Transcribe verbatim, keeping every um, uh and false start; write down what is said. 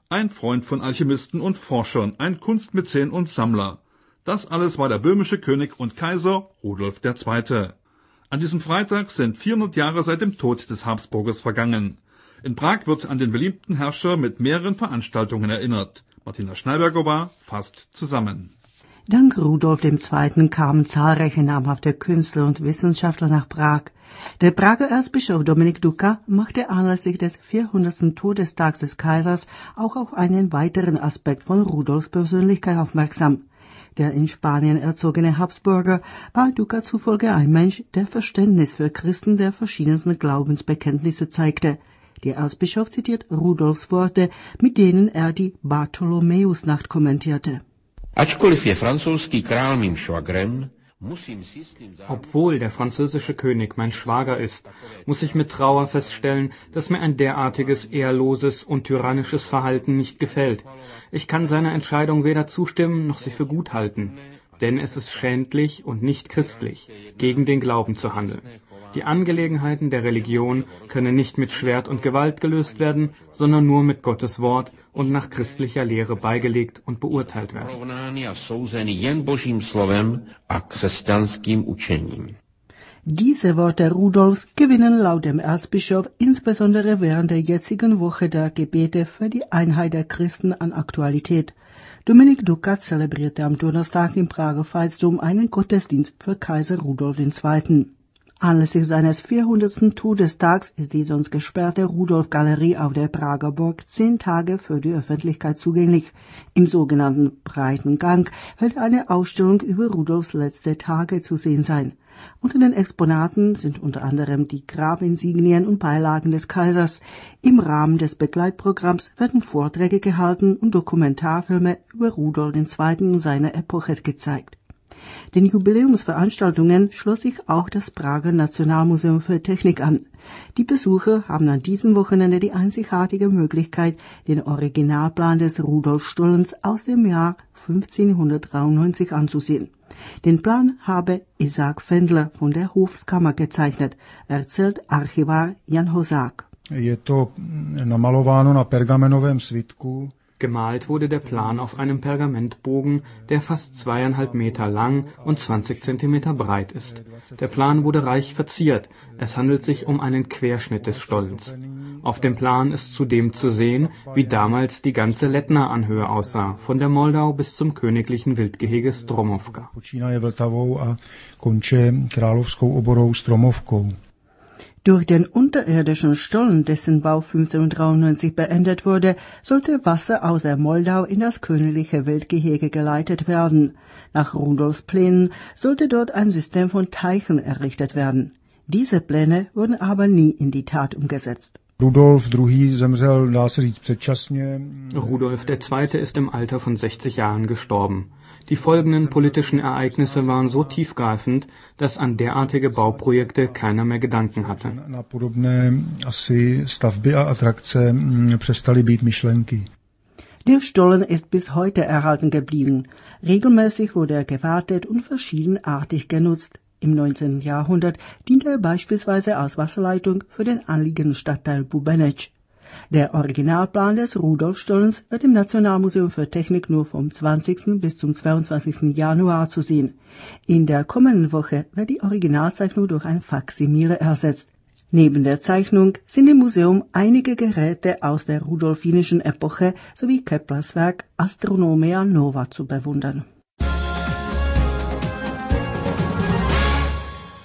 ein Freund von Alchemisten und Forschern, ein Kunstmäzen und Sammler. Das alles war der böhmische König und Kaiser Rudolf der Zweite. An diesem Freitag sind vierhundert Jahre seit dem Tod des Habsburgers vergangen. In Prag wird an den beliebten Herrscher mit mehreren Veranstaltungen erinnert. Martina Schneiberger war fasst zusammen. Dank Rudolf dem Zweiten kamen zahlreiche namhafte Künstler und Wissenschaftler nach Prag. Der Prager Erzbischof Dominik Duka machte anlässlich des vierhundertsten Todestags des Kaisers auch auf einen weiteren Aspekt von Rudolfs Persönlichkeit aufmerksam. Der in Spanien erzogene Habsburger war Duka zufolge ein Mensch, der Verständnis für Christen der verschiedensten Glaubensbekenntnisse zeigte. Der Erzbischof zitiert Rudolfs Worte, mit denen er die Bartholomäusnacht kommentierte. Obwohl der französische König mein Schwager ist, muss ich mit Trauer feststellen, dass mir ein derartiges ehrloses und tyrannisches Verhalten nicht gefällt. Ich kann seiner Entscheidung weder zustimmen noch sie für gut halten, denn es ist schändlich und nicht christlich, gegen den Glauben zu handeln. Die Angelegenheiten der Religion können nicht mit Schwert und Gewalt gelöst werden, sondern nur mit Gottes Wort und nach christlicher Lehre beigelegt und beurteilt werden. Diese Worte Rudolfs gewinnen laut dem Erzbischof insbesondere während der jetzigen Woche der Gebete für die Einheit der Christen an Aktualität. Dominik Duka zelebrierte am Donnerstag im Prager Veitsdom einen Gottesdienst für Kaiser Rudolf der Zweite. Anlässlich seines vierhundertsten Todestags ist die sonst gesperrte Rudolf-Galerie auf der Prager Burg zehn Tage für die Öffentlichkeit zugänglich. Im sogenannten Breiten Gang wird eine Ausstellung über Rudolfs letzte Tage zu sehen sein. Unter den Exponaten sind unter anderem die Grabinsignien und Beilagen des Kaisers. Im Rahmen des Begleitprogramms werden Vorträge gehalten und Dokumentarfilme über Rudolf der Zweite und seine Epoche gezeigt. Den Jubiläumsveranstaltungen schloss sich auch das Prager Nationalmuseum für Technik an. Die Besucher haben an diesem Wochenende die einzigartige Möglichkeit, den Originalplan des Rudolf-Stollens aus dem Jahr fünfzehnhundertdreiundneunzig anzusehen. Den Plan habe Isaac Fendler von der Hofskammer gezeichnet, erzählt Archivar Jan Hosák. Je to namalováno na pergamenovém svitku. Gemalt wurde der Plan auf einem Pergamentbogen, der fast zweieinhalb Meter lang und zwanzig Zentimeter breit ist. Der Plan wurde reich verziert. Es handelt sich um einen Querschnitt des Stollens. Auf dem Plan ist zudem zu sehen, wie damals die ganze Lettner-Anhöhe aussah, von der Moldau bis zum königlichen Wildgehege Stromovka. Durch den unterirdischen Stollen, dessen Bau fünfzehnhundertdreiundneunzig beendet wurde, sollte Wasser aus der Moldau in das königliche Wildgehege geleitet werden. Nach Rudolfs Plänen sollte dort ein System von Teichen errichtet werden. Diese Pläne wurden aber nie in die Tat umgesetzt. Rudolf druhý. zemřel, dá se říct, předčasně. Rudolf der Zweite ist im Alter von sechzig Jahren gestorben. Die folgenden politischen Ereignisse waren so tiefgreifend, dass an derartige Bauprojekte keiner mehr Gedanken hatte. Na podobné asi stavby a atrakce přestaly být myšlenky. Der Stollen ist bis heute erhalten geblieben. Regelmäßig wurde er gewartet und verschiedenartig genutzt. Im neunzehnten Jahrhundert diente er beispielsweise als Wasserleitung für den anliegenden Stadtteil Bubenec. Der Originalplan des Rudolf-Stollens wird im Nationalmuseum für Technik nur vom zwanzigsten bis zum zweiundzwanzigsten Januar zu sehen. In der kommenden Woche wird die Originalzeichnung durch ein Faksimile ersetzt. Neben der Zeichnung sind im Museum einige Geräte aus der rudolfinischen Epoche sowie Keplers Werk Astronomia Nova zu bewundern.